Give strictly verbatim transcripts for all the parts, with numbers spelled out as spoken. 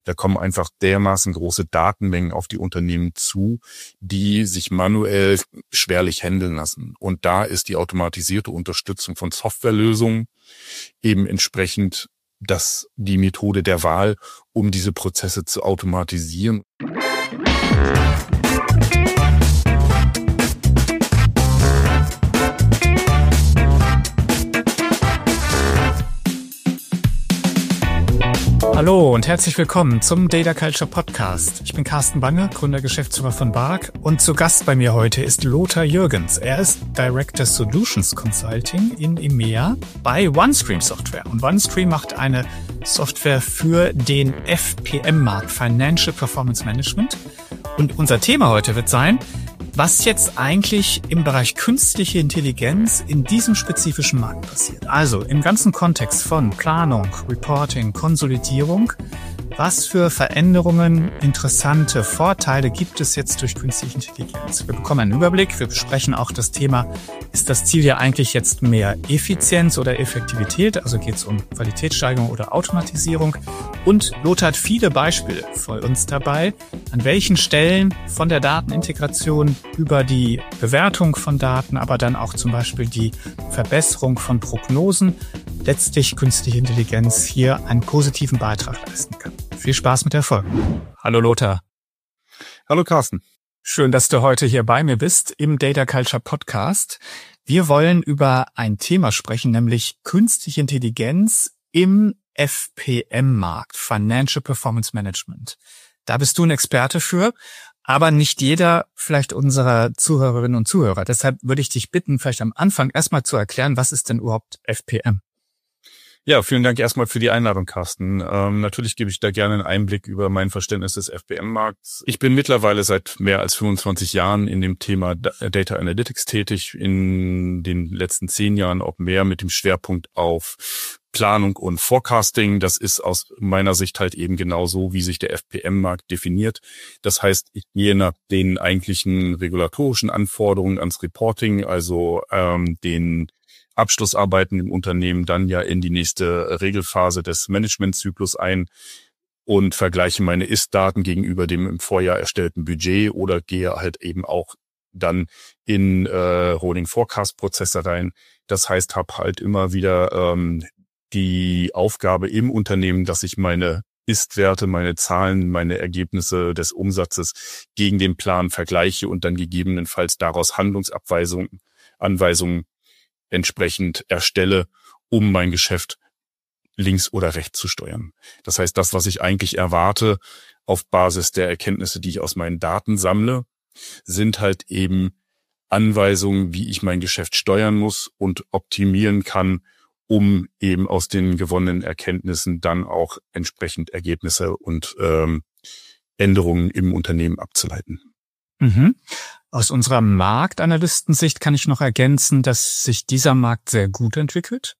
Da kommen einfach dermaßen große Datenmengen auf die Unternehmen zu, die sich manuell schwerlich handeln lassen. Und da ist die automatisierte Unterstützung von Softwarelösungen eben entsprechend das die Methode der Wahl, um diese Prozesse zu automatisieren. Hallo und herzlich willkommen zum Data Culture Podcast. Ich bin Carsten Bange, Gründer, Geschäftsführer von B A R C, und zu Gast bei mir heute ist Lothar Jürgens. Er ist Director Solutions Consulting in E M E A bei OneStream Software. Und OneStream macht eine Software für den F P M-Markt, Financial Performance Management. Und unser Thema heute wird sein, was jetzt eigentlich im Bereich künstliche Intelligenz in diesem spezifischen Markt passiert. Also im ganzen Kontext von Planung, Reporting, Konsolidierung. Was für Veränderungen, interessante Vorteile gibt es jetzt durch künstliche Intelligenz? Wir bekommen einen Überblick. Wir besprechen auch das Thema, ist das Ziel ja eigentlich jetzt mehr Effizienz oder Effektivität? Also geht es um Qualitätssteigerung oder Automatisierung? Und Lothar hat viele Beispiele für uns dabei, an welchen Stellen von der Datenintegration über die Bewertung von Daten, aber dann auch zum Beispiel die Verbesserung von Prognosen, letztlich künstliche Intelligenz hier einen positiven Beitrag leisten kann. Viel Spaß mit der Folge. Hallo Lothar. Hallo Carsten. Schön, dass du heute hier bei mir bist im Data Culture Podcast. Wir wollen über ein Thema sprechen, nämlich künstliche Intelligenz im F P M-Markt, Financial Performance Management. Da bist du ein Experte für, aber nicht jeder vielleicht unserer Zuhörerinnen und Zuhörer. Deshalb würde ich dich bitten, vielleicht am Anfang erstmal zu erklären, was ist denn überhaupt F P M? Ja, vielen Dank erstmal für die Einladung, Carsten. Ähm, natürlich gebe ich da gerne einen Einblick über mein Verständnis des F P M-Markts. Ich bin mittlerweile seit mehr als fünfundzwanzig Jahren in dem Thema Data Analytics tätig, in den letzten zehn Jahren auch mehr mit dem Schwerpunkt auf Planung und Forecasting. Das ist aus meiner Sicht halt eben genau so, wie sich der F P M-Markt definiert. Das heißt, je nach den eigentlichen regulatorischen Anforderungen ans Reporting, also ähm, den Abschlussarbeiten im Unternehmen, dann ja in die nächste Regelphase des Managementzyklus ein und vergleiche meine Ist-Daten gegenüber dem im Vorjahr erstellten Budget oder gehe halt eben auch dann in äh, Rolling Forecast Prozesse rein. Das heißt, habe halt immer wieder ähm, die Aufgabe im Unternehmen, dass ich meine Ist-Werte, meine Zahlen, meine Ergebnisse des Umsatzes gegen den Plan vergleiche und dann gegebenenfalls daraus Handlungsabweisungen, Anweisungen entsprechend erstelle, um mein Geschäft links oder rechts zu steuern. Das heißt, das, was ich eigentlich erwarte auf Basis der Erkenntnisse, die ich aus meinen Daten sammle, sind halt eben Anweisungen, wie ich mein Geschäft steuern muss und optimieren kann, um eben aus den gewonnenen Erkenntnissen dann auch entsprechend Ergebnisse und ähm, Änderungen im Unternehmen abzuleiten. Mhm. Aus unserer Marktanalystensicht kann ich noch ergänzen, dass sich dieser Markt sehr gut entwickelt.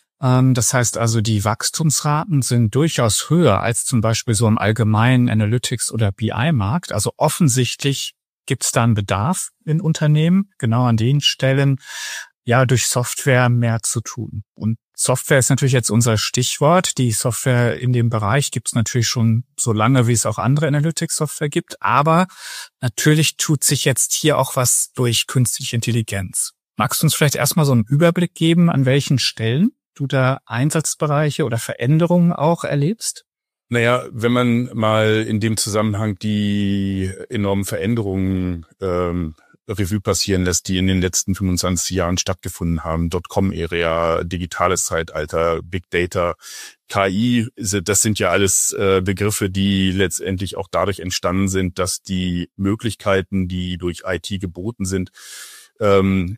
Das heißt also, die Wachstumsraten sind durchaus höher als zum Beispiel so im allgemeinen Analytics- oder B I-Markt. Also offensichtlich gibt es da einen Bedarf in Unternehmen, genau an den Stellen, ja, durch Software mehr zu tun. Und Software ist natürlich jetzt unser Stichwort. Die Software in dem Bereich gibt es natürlich schon so lange, wie es auch andere Analytics-Software gibt. Aber natürlich tut sich jetzt hier auch was durch künstliche Intelligenz. Magst du uns vielleicht erstmal so einen Überblick geben, an welchen Stellen du da Einsatzbereiche oder Veränderungen auch erlebst? Naja, wenn man mal in dem Zusammenhang die enormen Veränderungen ähm, Revue passieren lässt, die in den letzten fünfundzwanzig Jahren stattgefunden haben. Dotcom-Ära, digitales Zeitalter, Big Data, K I, das sind ja alles äh, Begriffe, die letztendlich auch dadurch entstanden sind, dass die Möglichkeiten, die durch I T geboten sind, ähm,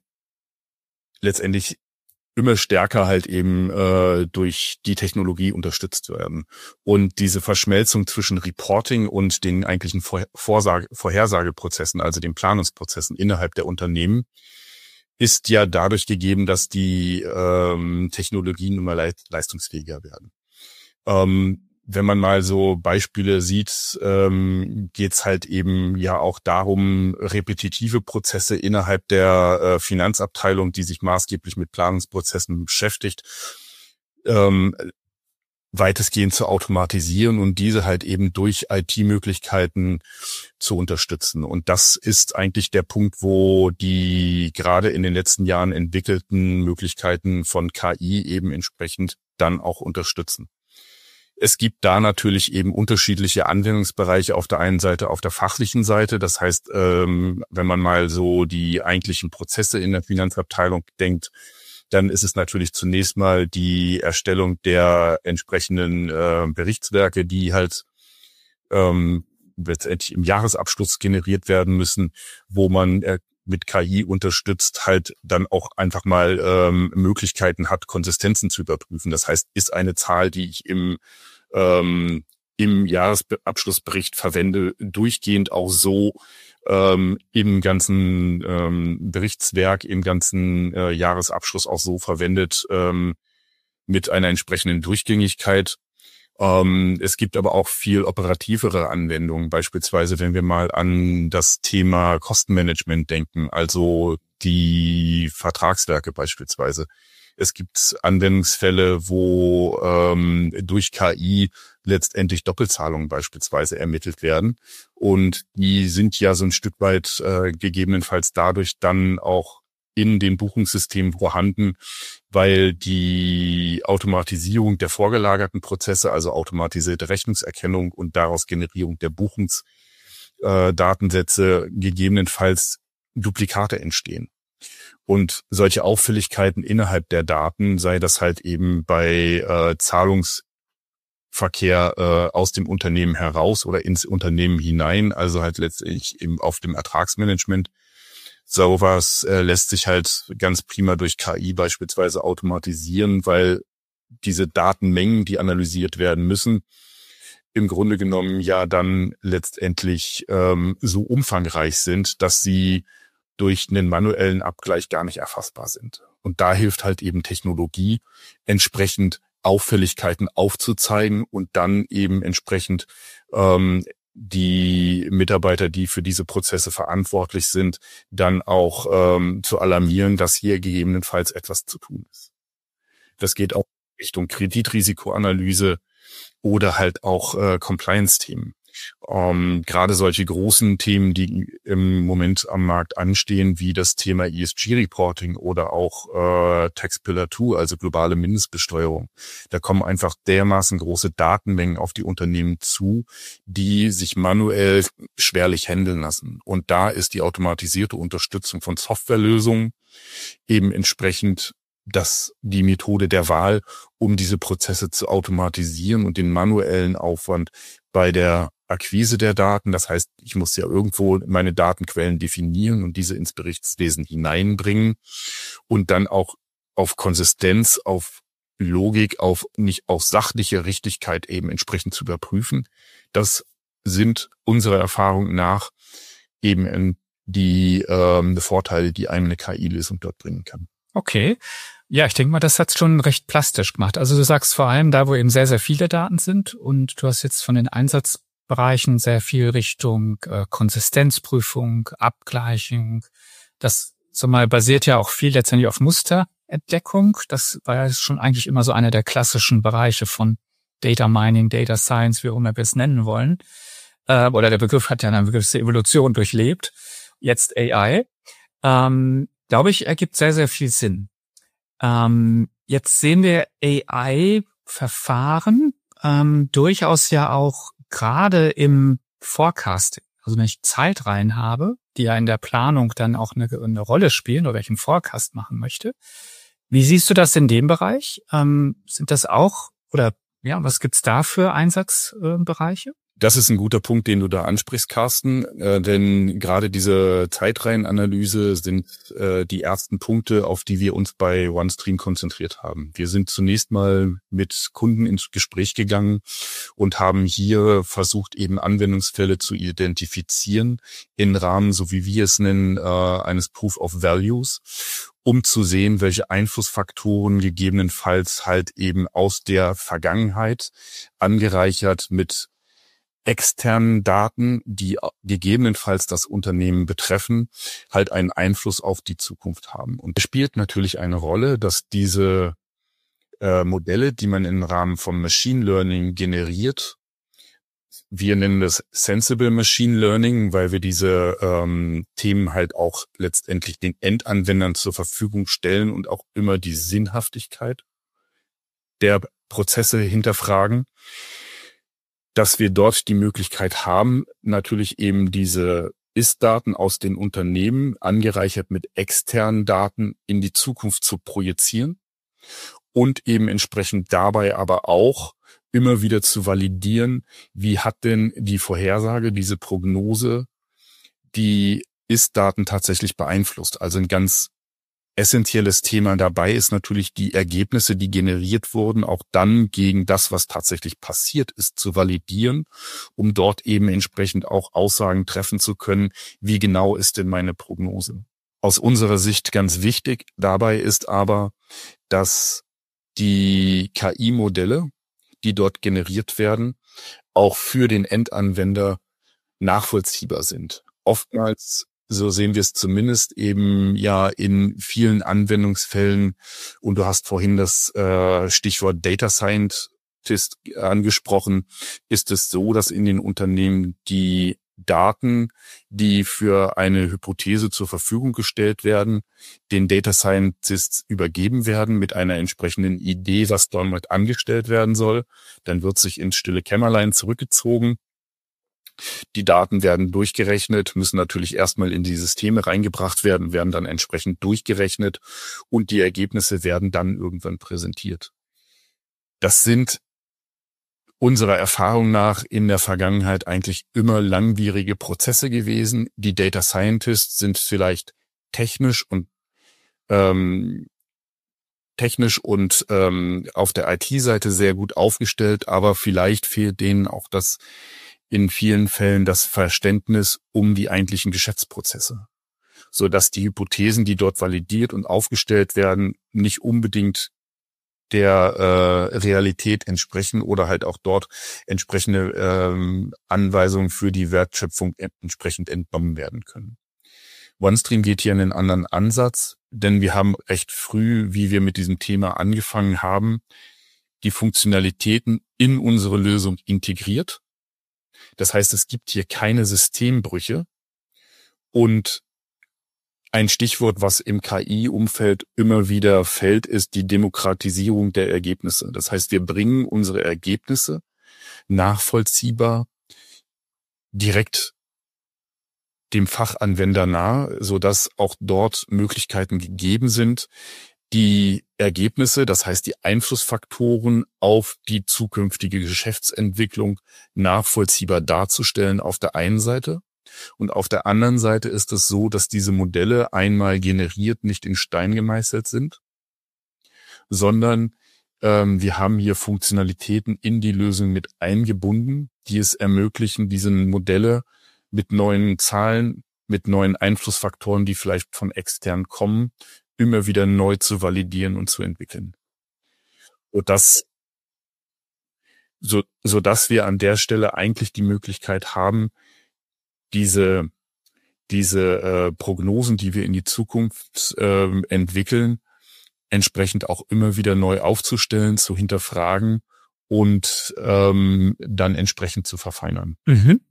letztendlich immer stärker halt eben äh, durch die Technologie unterstützt werden. Und diese Verschmelzung zwischen Reporting und den eigentlichen Vor- Vorsage- Vorhersageprozessen, also den Planungsprozessen innerhalb der Unternehmen, ist ja dadurch gegeben, dass die ähm, Technologien immer le- leistungsfähiger werden. Ähm, wenn man mal so Beispiele sieht, ähm, geht's halt eben ja auch darum, repetitive Prozesse innerhalb der äh, Finanzabteilung, die sich maßgeblich mit Planungsprozessen beschäftigt, ähm, weitestgehend zu automatisieren und diese halt eben durch I T-Möglichkeiten zu unterstützen. Und das ist eigentlich der Punkt, wo die gerade in den letzten Jahren entwickelten Möglichkeiten von K I eben entsprechend dann auch unterstützen. Es gibt da natürlich eben unterschiedliche Anwendungsbereiche auf der einen Seite, auf der fachlichen Seite. Das heißt, ähm, wenn man mal so die eigentlichen Prozesse in der Finanzabteilung denkt, dann ist es natürlich zunächst mal die Erstellung der entsprechenden äh, Berichtswerke, die halt ähm, letztendlich im Jahresabschluss generiert werden müssen, wo man äh, mit K I unterstützt halt dann auch einfach mal ähm, Möglichkeiten hat, Konsistenzen zu überprüfen. Das heißt, ist eine Zahl, die ich im ähm, im Jahresabschlussbericht verwende, durchgehend auch so ähm, im ganzen ähm, Berichtswerk, im ganzen äh, Jahresabschluss auch so verwendet ähm, mit einer entsprechenden Durchgängigkeit. Ähm, es gibt aber auch viel operativere Anwendungen, beispielsweise wenn wir mal an das Thema Kostenmanagement denken, also die Vertragswerke beispielsweise. Es gibt Anwendungsfälle, wo ähm, durch K I letztendlich Doppelzahlungen beispielsweise ermittelt werden. Und die sind ja so ein Stück weit äh, gegebenenfalls dadurch dann auch in den Buchungssystemen vorhanden, weil die Automatisierung der vorgelagerten Prozesse, also automatisierte Rechnungserkennung und daraus Generierung der Buchungsdatensätze, äh, gegebenenfalls Duplikate entstehen. Und solche Auffälligkeiten innerhalb der Daten, sei das halt eben bei äh, Zahlungsverkehr äh, aus dem Unternehmen heraus oder ins Unternehmen hinein, also halt letztendlich eben auf dem Ertragsmanagement, sowas äh, lässt sich halt ganz prima durch K I beispielsweise automatisieren, weil diese Datenmengen, die analysiert werden müssen, im Grunde genommen ja dann letztendlich ähm, so umfangreich sind, dass sie durch einen manuellen Abgleich gar nicht erfassbar sind. Und da hilft halt eben Technologie, entsprechend Auffälligkeiten aufzuzeigen und dann eben entsprechend ähm, die Mitarbeiter, die für diese Prozesse verantwortlich sind, dann auch ähm, zu alarmieren, dass hier gegebenenfalls etwas zu tun ist. Das geht auch Richtung Kreditrisikoanalyse oder halt auch äh, Compliance-Themen. Ähm, gerade solche großen Themen, die im Moment am Markt anstehen, wie das Thema E S G-Reporting oder auch äh, Tax Pillar zwei, also globale Mindestbesteuerung. Da kommen einfach dermaßen große Datenmengen auf die Unternehmen zu, die sich manuell schwerlich handeln lassen. Und da ist die automatisierte Unterstützung von Softwarelösungen eben entsprechend das die Methode der Wahl, um diese Prozesse zu automatisieren und den manuellen Aufwand bei der Akquise der Daten. Das heißt, ich muss ja irgendwo meine Datenquellen definieren und diese ins Berichtswesen hineinbringen und dann auch auf Konsistenz, auf Logik, auf nicht auf sachliche Richtigkeit eben entsprechend zu überprüfen. Das sind unserer Erfahrung nach eben die ähm, Vorteile, die einem eine K I-Lösung dort bringen kann. Okay. Ja, ich denke mal, das hat's schon recht plastisch gemacht. Also du sagst vor allem da, wo eben sehr, sehr viele Daten sind und du hast jetzt von den Einsatzbereichen sehr viel Richtung äh, Konsistenzprüfung, Abgleichung. Das so mal basiert ja auch viel letztendlich auf Musterentdeckung. Das war ja schon eigentlich immer so einer der klassischen Bereiche von Data Mining, Data Science, wie auch immer wir es nennen wollen. Äh, oder der Begriff hat ja eine gewisse Evolution durchlebt. Jetzt A I. Ähm, glaube ich, ergibt sehr, sehr viel Sinn. Ähm, jetzt sehen wir A I-Verfahren ähm, durchaus ja auch gerade im Forecasting. Also wenn ich Zeitreihen habe, die ja in der Planung dann auch eine, eine Rolle spielen oder welchen Forecast machen möchte. Wie siehst du das in dem Bereich? Ähm, sind das auch, oder ja, was gibt's da für Einsatzbereiche? Äh, Das ist ein guter Punkt, den du da ansprichst, Carsten, äh, denn gerade diese Zeitreihenanalyse sind äh, die ersten Punkte, auf die wir uns bei OneStream konzentriert haben. Wir sind zunächst mal mit Kunden ins Gespräch gegangen und haben hier versucht, eben Anwendungsfälle zu identifizieren im Rahmen, so wie wir es nennen, äh, eines Proof of Values, um zu sehen, welche Einflussfaktoren gegebenenfalls halt eben aus der Vergangenheit angereichert mit externen Daten, die gegebenenfalls das Unternehmen betreffen, halt einen Einfluss auf die Zukunft haben. Und es spielt natürlich eine Rolle, dass diese äh, Modelle, die man im Rahmen vom Machine Learning generiert. Wir nennen das Sensible Machine Learning, weil wir diese ähm, Themen halt auch letztendlich den Endanwendern zur Verfügung stellen und auch immer die Sinnhaftigkeit der Prozesse hinterfragen, dass wir dort die Möglichkeit haben, natürlich eben diese Ist-Daten aus den Unternehmen angereichert mit externen Daten in die Zukunft zu projizieren und eben entsprechend dabei aber auch immer wieder zu validieren, wie hat denn die Vorhersage, diese Prognose, die Ist-Daten tatsächlich beeinflusst. Also ein ganz essentielles Thema dabei ist natürlich die Ergebnisse, die generiert wurden, auch dann gegen das, was tatsächlich passiert ist, zu validieren, um dort eben entsprechend auch Aussagen treffen zu können, wie genau ist denn meine Prognose. Aus unserer Sicht ganz wichtig dabei ist aber, dass die K I-Modelle, die dort generiert werden, auch für den Endanwender nachvollziehbar sind. Oftmals, so sehen wir es zumindest eben ja in vielen Anwendungsfällen, und du hast vorhin das äh, Stichwort Data Scientist angesprochen, ist es so, dass in den Unternehmen die Daten, die für eine Hypothese zur Verfügung gestellt werden, den Data Scientists übergeben werden mit einer entsprechenden Idee, was damit angestellt werden soll. Dann wird sich ins stille Kämmerlein zurückgezogen. Die Daten werden durchgerechnet, müssen natürlich erstmal in die Systeme reingebracht werden, werden dann entsprechend durchgerechnet und die Ergebnisse werden dann irgendwann präsentiert. Das sind unserer Erfahrung nach in der Vergangenheit eigentlich immer langwierige Prozesse gewesen. Die Data Scientists sind vielleicht technisch und ähm, technisch und ähm, auf der I T-Seite sehr gut aufgestellt, aber vielleicht fehlt denen auch das in vielen Fällen das Verständnis um die eigentlichen Geschäftsprozesse, so dass die Hypothesen, die dort validiert und aufgestellt werden, nicht unbedingt der äh, Realität entsprechen oder halt auch dort entsprechende ähm, Anweisungen für die Wertschöpfung entsprechend entnommen werden können. OneStream geht hier einen anderen Ansatz, denn wir haben recht früh, wie wir mit diesem Thema angefangen haben, die Funktionalitäten in unsere Lösung integriert. Das heißt, es gibt hier keine Systembrüche und ein Stichwort, was im K I-Umfeld immer wieder fällt, ist die Demokratisierung der Ergebnisse. Das heißt, wir bringen unsere Ergebnisse nachvollziehbar direkt dem Fachanwender nahe, sodass auch dort Möglichkeiten gegeben sind, die Ergebnisse, das heißt die Einflussfaktoren auf die zukünftige Geschäftsentwicklung nachvollziehbar darzustellen auf der einen Seite. Und auf der anderen Seite ist es so, dass diese Modelle einmal generiert nicht in Stein gemeißelt sind, sondern ähm, wir haben hier Funktionalitäten in die Lösung mit eingebunden, die es ermöglichen, diese Modelle mit neuen Zahlen, mit neuen Einflussfaktoren, die vielleicht von extern kommen, immer wieder neu zu validieren und zu entwickeln. Und das, so, so dass wir an der Stelle eigentlich die Möglichkeit haben, diese diese äh, Prognosen, die wir in die Zukunft äh, entwickeln, entsprechend auch immer wieder neu aufzustellen, zu hinterfragen und ähm, dann entsprechend zu verfeinern. Mhm.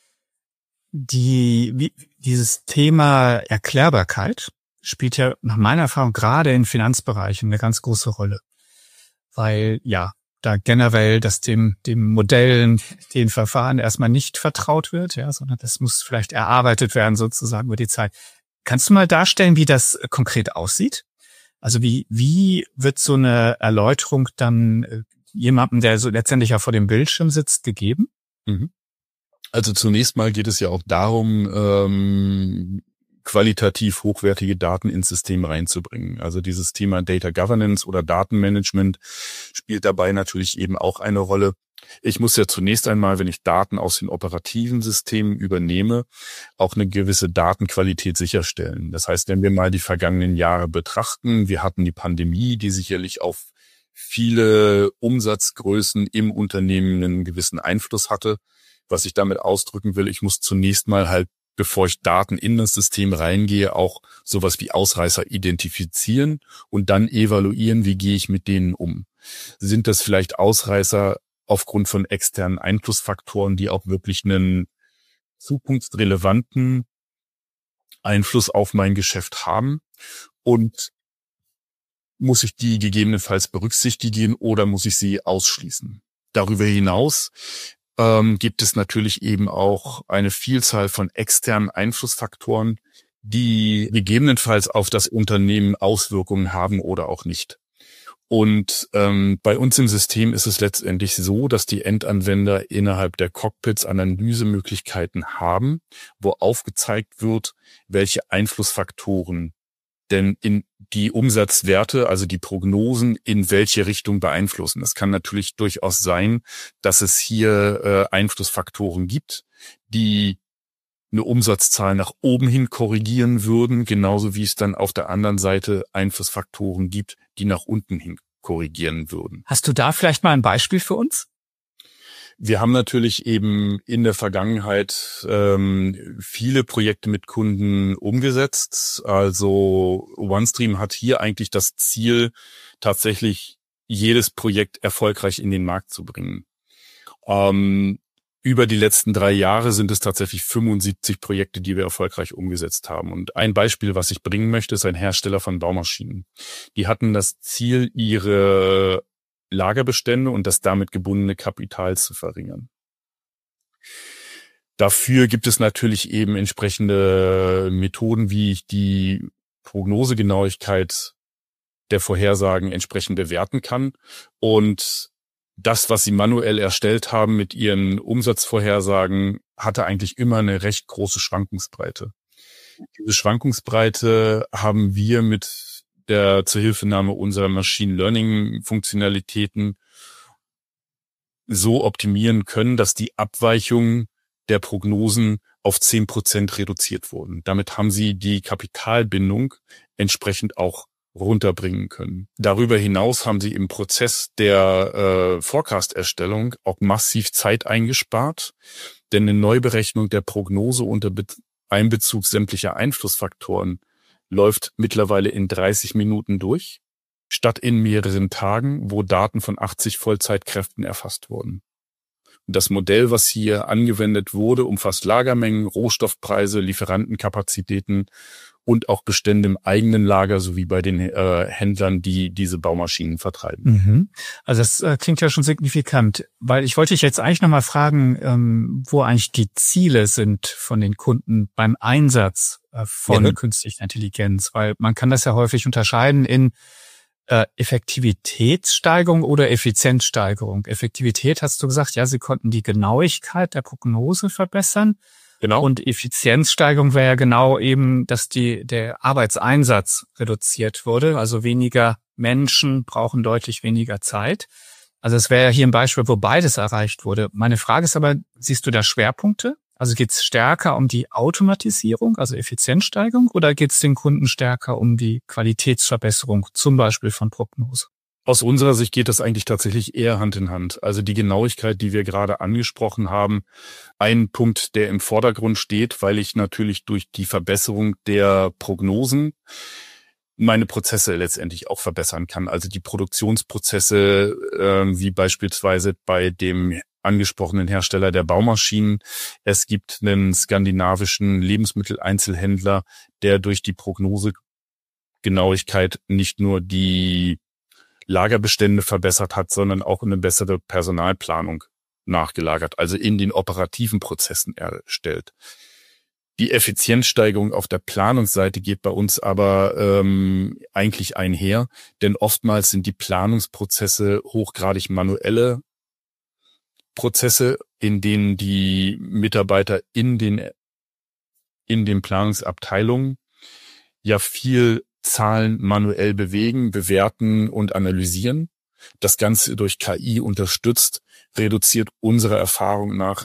Die wie, dieses Thema Erklärbarkeit spielt ja nach meiner Erfahrung gerade in Finanzbereichen eine ganz große Rolle, weil ja da generell, dass dem dem Modellen, den Verfahren erstmal nicht vertraut wird, ja, sondern das muss vielleicht erarbeitet werden sozusagen über die Zeit. Kannst du mal darstellen, wie das konkret aussieht? Also wie wie wird so eine Erläuterung dann jemandem, der so letztendlich ja vor dem Bildschirm sitzt, gegeben? Mhm. Also zunächst mal geht es ja auch darum, ähm, qualitativ hochwertige Daten ins System reinzubringen. Also dieses Thema Data Governance oder Datenmanagement spielt dabei natürlich eben auch eine Rolle. Ich muss ja zunächst einmal, wenn ich Daten aus den operativen Systemen übernehme, auch eine gewisse Datenqualität sicherstellen. Das heißt, wenn wir mal die vergangenen Jahre betrachten, wir hatten die Pandemie, die sicherlich auf viele Umsatzgrößen im Unternehmen einen gewissen Einfluss hatte. Was ich damit ausdrücken will, ich muss zunächst mal halt bevor ich Daten in das System reingehe, auch sowas wie Ausreißer identifizieren und dann evaluieren, wie gehe ich mit denen um. Sind das vielleicht Ausreißer aufgrund von externen Einflussfaktoren, die auch wirklich einen zukunftsrelevanten Einfluss auf mein Geschäft haben? Und muss ich die gegebenenfalls berücksichtigen oder muss ich sie ausschließen? Darüber hinaus ähm, gibt es natürlich eben auch eine Vielzahl von externen Einflussfaktoren, die gegebenenfalls auf das Unternehmen Auswirkungen haben oder auch nicht. Und ähm, bei uns im System ist es letztendlich so, dass die Endanwender innerhalb der Cockpits Analysemöglichkeiten haben, wo aufgezeigt wird, welche Einflussfaktoren denn in die Umsatzwerte, also die Prognosen, in welche Richtung beeinflussen. Es kann natürlich durchaus sein, dass es hier äh, Einflussfaktoren gibt, die eine Umsatzzahl nach oben hin korrigieren würden, genauso wie es dann auf der anderen Seite Einflussfaktoren gibt, die nach unten hin korrigieren würden. Hast du da vielleicht mal ein Beispiel für uns? Wir haben natürlich eben in der Vergangenheit ähm, viele Projekte mit Kunden umgesetzt. Also OneStream hat hier eigentlich das Ziel, tatsächlich jedes Projekt erfolgreich in den Markt zu bringen. Ähm, über die letzten drei Jahre sind es tatsächlich fünfundsiebzig Projekte, die wir erfolgreich umgesetzt haben. Und ein Beispiel, was ich bringen möchte, ist ein Hersteller von Baumaschinen. Die hatten das Ziel, ihre Lagerbestände und das damit gebundene Kapital zu verringern. Dafür gibt es natürlich eben entsprechende Methoden, wie ich die Prognosegenauigkeit der Vorhersagen entsprechend bewerten kann. Und das, was sie manuell erstellt haben mit ihren Umsatzvorhersagen, hatte eigentlich immer eine recht große Schwankungsbreite. Diese Schwankungsbreite haben wir mit der Zuhilfenahme unserer Machine Learning Funktionalitäten so optimieren können, dass die Abweichungen der Prognosen auf zehn Prozent reduziert wurden. Damit haben sie die Kapitalbindung entsprechend auch runterbringen können. Darüber hinaus haben sie im Prozess der äh, Forecast-Erstellung auch massiv Zeit eingespart, denn eine Neuberechnung der Prognose unter Be- Einbezug sämtlicher Einflussfaktoren läuft mittlerweile in dreißig Minuten durch, statt in mehreren Tagen, wo Daten von achtzig Vollzeitkräften erfasst wurden. Das Modell, was hier angewendet wurde, umfasst Lagermengen, Rohstoffpreise, Lieferantenkapazitäten und auch Bestände im eigenen Lager sowie bei den äh, Händlern, die diese Baumaschinen vertreiben. Mhm. Also das äh, klingt ja schon signifikant, weil ich wollte dich jetzt eigentlich nochmal fragen, ähm, wo eigentlich die Ziele sind von den Kunden beim Einsatz äh, von Ja. künstlicher Intelligenz, weil man kann das ja häufig unterscheiden in äh, Effektivitätssteigerung oder Effizienzsteigerung. Effektivität hast du gesagt, ja, sie konnten die Genauigkeit der Prognose verbessern. Genau. Und Effizienzsteigerung wäre ja genau eben, dass die der Arbeitseinsatz reduziert wurde. Also weniger Menschen brauchen deutlich weniger Zeit. Also es wäre ja hier ein Beispiel, wo beides erreicht wurde. Meine Frage ist aber, siehst du da Schwerpunkte? Also geht es stärker um die Automatisierung, also Effizienzsteigerung, oder geht es den Kunden stärker um die Qualitätsverbesserung, zum Beispiel von Prognose? Aus unserer Sicht geht das eigentlich tatsächlich eher Hand in Hand. Also die Genauigkeit, die wir gerade angesprochen haben, ein Punkt, der im Vordergrund steht, weil ich natürlich durch die Verbesserung der Prognosen meine Prozesse letztendlich auch verbessern kann. Also die Produktionsprozesse, äh, wie beispielsweise bei dem angesprochenen Hersteller der Baumaschinen. Es gibt einen skandinavischen Lebensmitteleinzelhändler, der durch die Prognosegenauigkeit nicht nur die Lagerbestände verbessert hat, sondern auch eine bessere Personalplanung nachgelagert, also in den operativen Prozessen erstellt. Die Effizienzsteigerung auf der Planungsseite geht bei uns aber ähm, eigentlich einher, denn oftmals sind die Planungsprozesse hochgradig manuelle Prozesse, in denen die Mitarbeiter in den in den Planungsabteilungen ja viel Zahlen manuell bewegen, bewerten und analysieren. Das Ganze durch K I unterstützt, reduziert unserer Erfahrung nach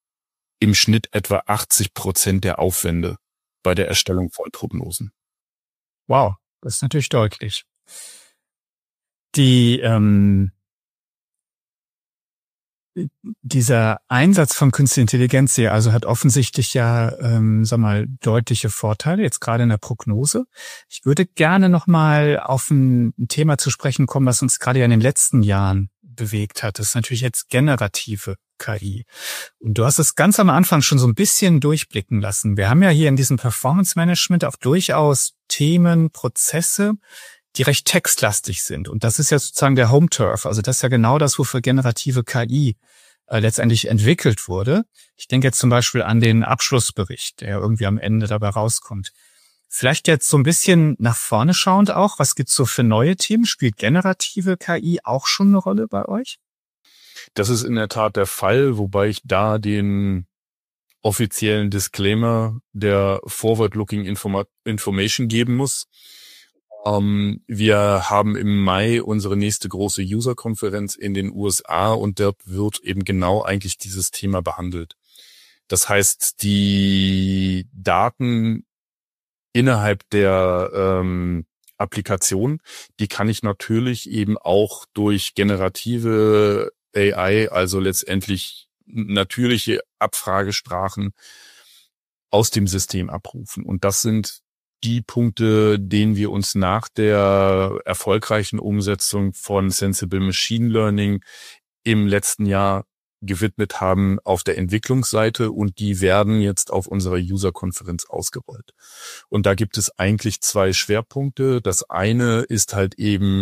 im Schnitt etwa achtzig Prozent der Aufwände bei der Erstellung von Prognosen. Wow, das ist natürlich deutlich. Die, ähm, dieser Einsatz von Künstliche Intelligenz hier also hat offensichtlich ja, ähm, sag mal, deutliche Vorteile, jetzt gerade in der Prognose. Ich würde gerne nochmal auf ein Thema zu sprechen kommen, was uns gerade ja in den letzten Jahren bewegt hat. Das ist natürlich jetzt generative K I. Und du hast es ganz am Anfang schon so ein bisschen durchblicken lassen. Wir haben ja hier in diesem Performance Management auch durchaus Themen, Prozesse, die recht textlastig sind. Und das ist ja sozusagen der Home Turf. Also das ist ja genau das, wofür generative K I äh, letztendlich entwickelt wurde. Ich denke jetzt zum Beispiel an den Abschlussbericht, der irgendwie am Ende dabei rauskommt. Vielleicht jetzt so ein bisschen nach vorne schauend auch. Was gibt's so für neue Themen? Spielt generative K I auch schon eine Rolle bei euch? Das ist in der Tat der Fall, wobei ich da den offiziellen Disclaimer der Forward-Looking Informa- Information geben muss. Ähm, wir haben im Mai unsere nächste große User-Konferenz in den U S A und dort wird eben genau eigentlich dieses Thema behandelt. Das heißt, die Daten innerhalb der ähm, Applikation, die kann ich natürlich eben auch durch generative A I, also letztendlich natürliche Abfragesprachen aus dem System abrufen. Und das sind die Punkte, denen wir uns nach der erfolgreichen Umsetzung von Sensible Machine Learning im letzten Jahr gewidmet haben auf der Entwicklungsseite, und die werden jetzt auf unserer User-Konferenz ausgerollt. Und da gibt es eigentlich zwei Schwerpunkte. Das eine ist halt eben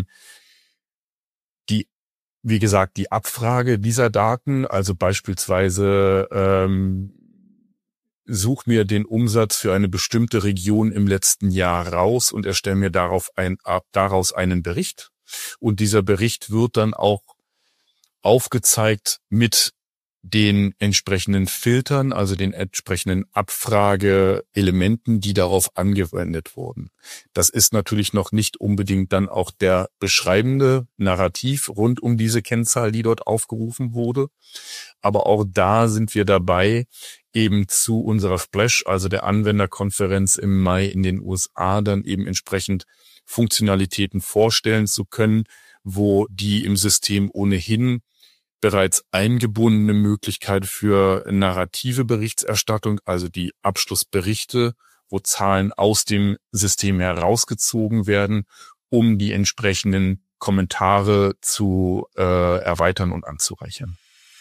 die, wie gesagt, die Abfrage dieser Daten, also beispielsweise ähm, such mir den Umsatz für eine bestimmte Region im letzten Jahr raus und erstelle mir darauf ein, daraus einen Bericht. Und dieser Bericht wird dann auch aufgezeigt mit den entsprechenden Filtern, also den entsprechenden Abfrageelementen, die darauf angewendet wurden. Das ist natürlich noch nicht unbedingt dann auch der beschreibende Narrativ rund um diese Kennzahl, die dort aufgerufen wurde. Aber auch da sind wir dabei, eben zu unserer Splash, also der Anwenderkonferenz im Mai in den U S A, dann eben entsprechend Funktionalitäten vorstellen zu können, wo die im System ohnehin bereits eingebundene Möglichkeit für narrative Berichterstattung, also die Abschlussberichte, wo Zahlen aus dem System herausgezogen werden, um die entsprechenden Kommentare zu äh, erweitern und anzureichern.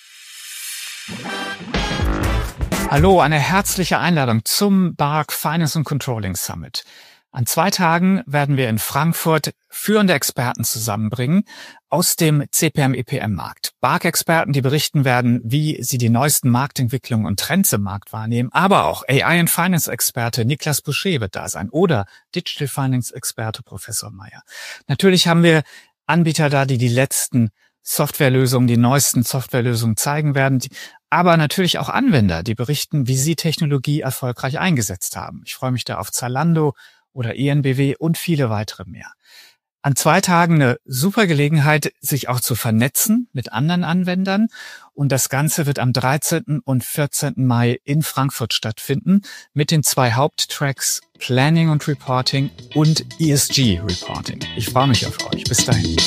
Hallo, eine herzliche Einladung zum B A R C Finance and Controlling Summit. An zwei Tagen werden wir in Frankfurt führende Experten zusammenbringen aus dem C P M-E P M-Markt. B A R C-Experten, die berichten werden, wie sie die neuesten Marktentwicklungen und Trends im Markt wahrnehmen, aber auch A I und Finance-Experte Niklas Boucher wird da sein oder Digital Finance-Experte Professor Meyer. Natürlich haben wir Anbieter da, die die letzten Softwarelösungen, die neuesten Softwarelösungen zeigen werden, aber natürlich auch Anwender, die berichten, wie sie Technologie erfolgreich eingesetzt haben. Ich freue mich da auf Zalando oder E N B W und viele weitere mehr. An zwei Tagen eine super Gelegenheit, sich auch zu vernetzen mit anderen Anwendern. Und das Ganze wird am dreizehnten und vierzehnten Mai in Frankfurt stattfinden mit den zwei Haupttracks Planning und Reporting und E S G Reporting. Ich freue mich auf euch. Bis dahin.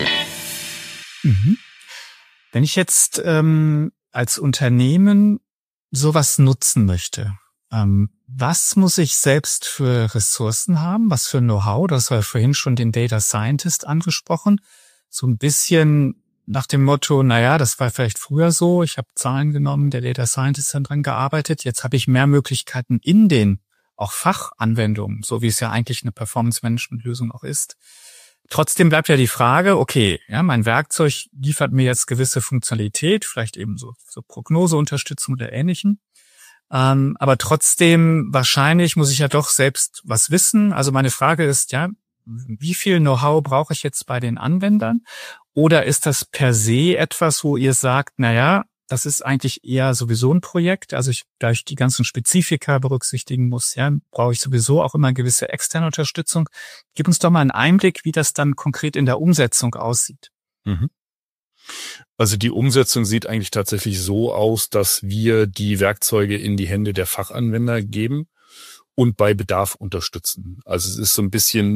Mhm. Wenn ich jetzt ähm, als Unternehmen sowas nutzen möchte, ähm, was muss ich selbst für Ressourcen haben? Was für Know-how? Das war vorhin schon den Data Scientist angesprochen. So ein bisschen nach dem Motto, naja, das war vielleicht früher so. Ich habe Zahlen genommen, der Data Scientist hat dran gearbeitet. Jetzt habe ich mehr Möglichkeiten in den auch Fachanwendungen, so wie es ja eigentlich eine Performance-Management-Lösung auch ist. Trotzdem bleibt ja die Frage, okay, ja, mein Werkzeug liefert mir jetzt gewisse Funktionalität, vielleicht eben so, so Prognoseunterstützung oder Ähnlichem. Ähm, aber trotzdem, wahrscheinlich muss ich ja doch selbst was wissen. Also meine Frage ist, ja, wie viel Know-how brauche ich jetzt bei den Anwendern? Oder ist das per se etwas, wo ihr sagt, na ja, das ist eigentlich eher sowieso ein Projekt. Also ich, da ich die ganzen Spezifika berücksichtigen muss, ja, brauche ich sowieso auch immer gewisse externe Unterstützung. Gib uns doch mal einen Einblick, wie das dann konkret in der Umsetzung aussieht. Mhm. Also die Umsetzung sieht eigentlich tatsächlich so aus, dass wir die Werkzeuge in die Hände der Fachanwender geben und bei Bedarf unterstützen. Also es ist so ein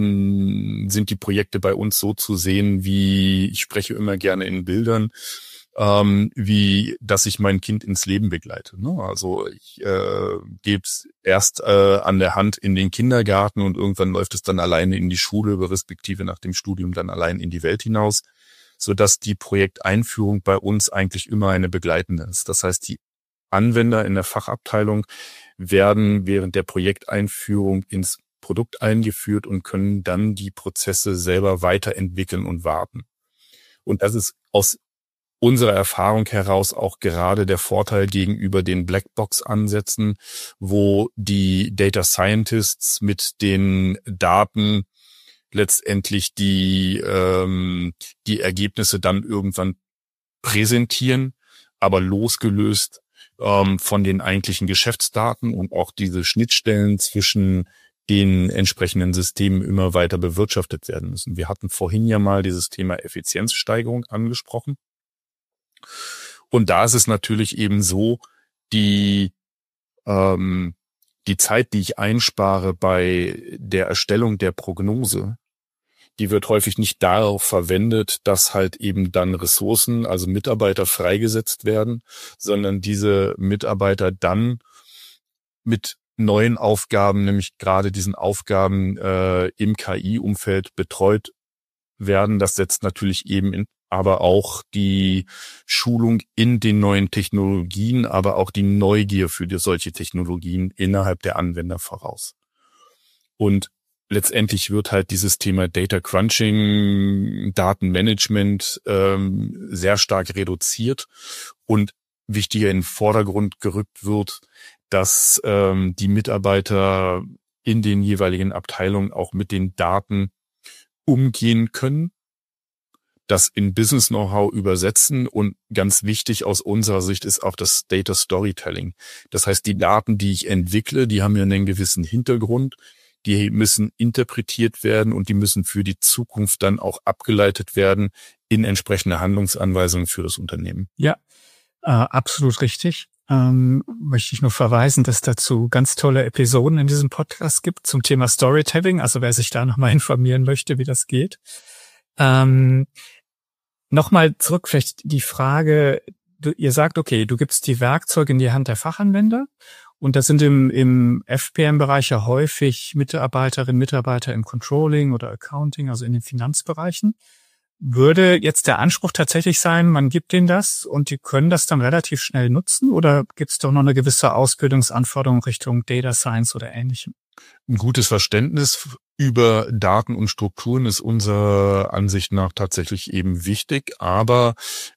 bisschen, sind die Projekte bei uns so zu sehen, wie ich spreche immer gerne in Bildern. ähm, wie dass ich mein Kind ins Leben begleite. Ne? Also ich äh, gebe es erst äh, an der Hand in den Kindergarten und irgendwann läuft es dann alleine in die Schule, respektive nach dem Studium dann allein in die Welt hinaus, sodass die Projekteinführung bei uns eigentlich immer eine begleitende ist. Das heißt, die Anwender in der Fachabteilung werden während der Projekteinführung ins Produkt eingeführt und können dann die Prozesse selber weiterentwickeln und warten. Und das ist aus unserer Erfahrung heraus auch gerade der Vorteil gegenüber den Blackbox-Ansätzen, wo die Data Scientists mit den Daten letztendlich die ähm, die Ergebnisse dann irgendwann präsentieren, aber losgelöst ähm, von den eigentlichen Geschäftsdaten und auch diese Schnittstellen zwischen den entsprechenden Systemen immer weiter bewirtschaftet werden müssen. Wir hatten vorhin ja mal dieses Thema Effizienzsteigerung angesprochen. Und da ist es natürlich eben so, die ähm, die Zeit, die ich einspare bei der Erstellung der Prognose, die wird häufig nicht darauf verwendet, dass halt eben dann Ressourcen, also Mitarbeiter freigesetzt werden, sondern diese Mitarbeiter dann mit neuen Aufgaben, nämlich gerade diesen Aufgaben äh, im K I-Umfeld betreut werden. Das setzt natürlich eben in, aber auch die Schulung in den neuen Technologien, aber auch die Neugier für die, solche Technologien innerhalb der Anwender voraus. Und letztendlich wird halt dieses Thema Data Crunching, Datenmanagement ähm, sehr stark reduziert und wichtiger in den Vordergrund gerückt wird, dass ähm, die Mitarbeiter in den jeweiligen Abteilungen auch mit den Daten umgehen können, das in Business Know-how übersetzen und ganz wichtig aus unserer Sicht ist auch das Data Storytelling. Das heißt, die Daten, die ich entwickle, die haben ja einen gewissen Hintergrund, die müssen interpretiert werden und die müssen für die Zukunft dann auch abgeleitet werden in entsprechende Handlungsanweisungen für das Unternehmen. Ja, äh, absolut richtig. Ähm, möchte ich nur verweisen, dass dazu ganz tolle Episoden in diesem Podcast gibt zum Thema Storytelling. Also wer sich da nochmal informieren möchte, wie das geht. Ähm, nochmal zurück vielleicht die Frage, du, ihr sagt, okay, du gibst die Werkzeuge in die Hand der Fachanwender und das sind im, im F P M-Bereich ja häufig Mitarbeiterinnen, Mitarbeiter im Controlling oder Accounting, also in den Finanzbereichen. Würde jetzt der Anspruch tatsächlich sein, man gibt denen das und die können das dann relativ schnell nutzen oder gibt es doch noch eine gewisse Ausbildungsanforderung Richtung Data Science oder Ähnlichem? Ein gutes Verständnis über Daten und Strukturen ist unserer Ansicht nach tatsächlich eben wichtig, aber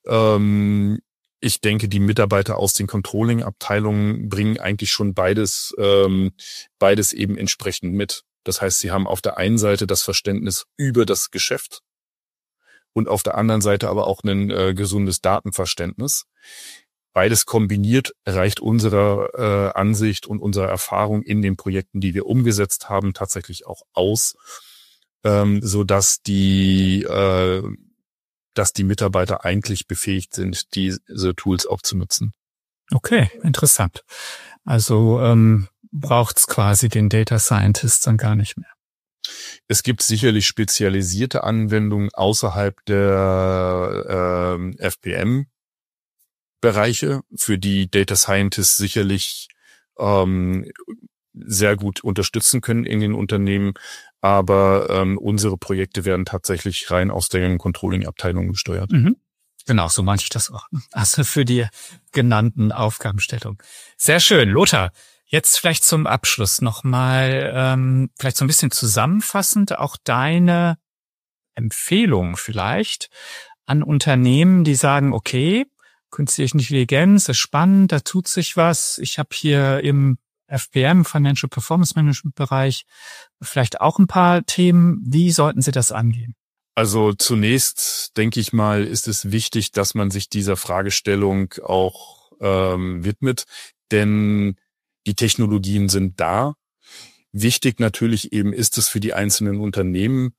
ähm, ich denke, die Mitarbeiter aus den Controlling-Abteilungen bringen eigentlich schon beides, ähm, beides eben entsprechend mit. Das heißt, sie haben auf der einen Seite das Verständnis über das Geschäft, und auf der anderen Seite aber auch ein äh, gesundes Datenverständnis. Beides kombiniert reicht unserer äh, Ansicht und unserer Erfahrung in den Projekten, die wir umgesetzt haben, tatsächlich auch aus, ähm, so dass die, äh, dass die Mitarbeiter eigentlich befähigt sind, diese Tools auch zu nutzen. Okay, interessant. Also ähm, braucht's quasi den Data Scientist dann gar nicht mehr. Es gibt sicherlich spezialisierte Anwendungen außerhalb der äh, F P M-Bereiche, für die Data Scientists sicherlich ähm, sehr gut unterstützen können in den Unternehmen. Aber ähm, unsere Projekte werden tatsächlich rein aus der Controlling-Abteilung gesteuert. Mhm. Genau, so meinte ich das auch. Also für die genannten Aufgabenstellungen. Sehr schön, Lothar. Jetzt vielleicht zum Abschluss nochmal, ähm, vielleicht so ein bisschen zusammenfassend auch deine Empfehlung vielleicht an Unternehmen, die sagen, okay, künstliche Intelligenz ist spannend, da tut sich was. Ich habe hier im F P M, Financial Performance Management Bereich, vielleicht auch ein paar Themen. Wie sollten sie das angehen? Also zunächst, denke ich mal, ist es wichtig, dass man sich dieser Fragestellung auch ähm, widmet, denn die Technologien sind da. Wichtig natürlich eben ist es für die einzelnen Unternehmen,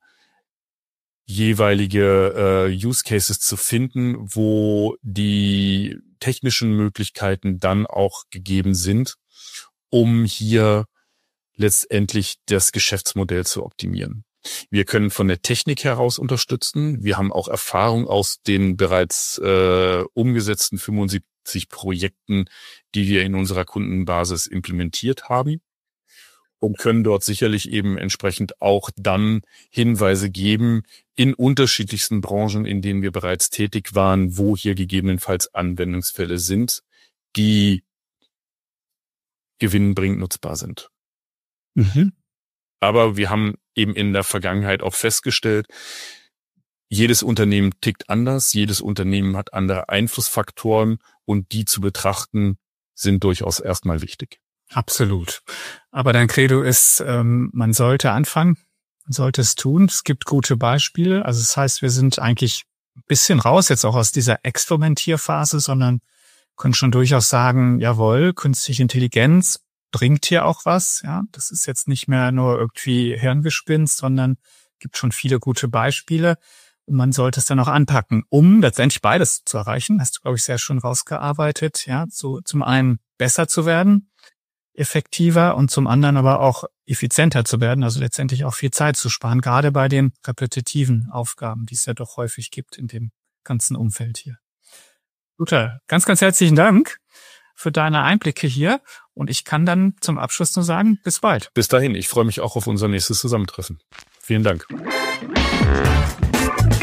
jeweilige äh, Use Cases zu finden, wo die technischen Möglichkeiten dann auch gegeben sind, um hier letztendlich das Geschäftsmodell zu optimieren. Wir können von der Technik heraus unterstützen. Wir haben auch Erfahrung aus den bereits äh, umgesetzten fünfundsiebzig Projekten, die wir in unserer Kundenbasis implementiert haben. Und können dort sicherlich eben entsprechend auch dann Hinweise geben in unterschiedlichsten Branchen, in denen wir bereits tätig waren, wo hier gegebenenfalls Anwendungsfälle sind, die gewinnbringend nutzbar sind. Mhm. Aber wir haben eben in der Vergangenheit auch festgestellt, jedes Unternehmen tickt anders, jedes Unternehmen hat andere Einflussfaktoren und die zu betrachten sind durchaus erstmal wichtig. Absolut. Aber dein Credo ist, ähm, man sollte anfangen, man sollte es tun. Es gibt gute Beispiele. Also das heißt, wir sind eigentlich ein bisschen raus jetzt auch aus dieser Experimentierphase, sondern können schon durchaus sagen, jawohl, künstliche Intelligenz bringt hier auch was. Ja, das ist jetzt nicht mehr nur irgendwie Hirngespinst, sondern gibt schon viele gute Beispiele. Und man sollte es dann auch anpacken, um letztendlich beides zu erreichen. Hast du, glaube ich, sehr schön rausgearbeitet. Ja, so zum einen besser zu werden, effektiver und zum anderen aber auch effizienter zu werden, also letztendlich auch viel Zeit zu sparen, gerade bei den repetitiven Aufgaben, die es ja doch häufig gibt in dem ganzen Umfeld hier. Luther, ganz, ganz herzlichen Dank für deine Einblicke hier und ich kann dann zum Abschluss nur sagen, bis bald. Bis dahin, ich freue mich auch auf unser nächstes Zusammentreffen. Vielen Dank.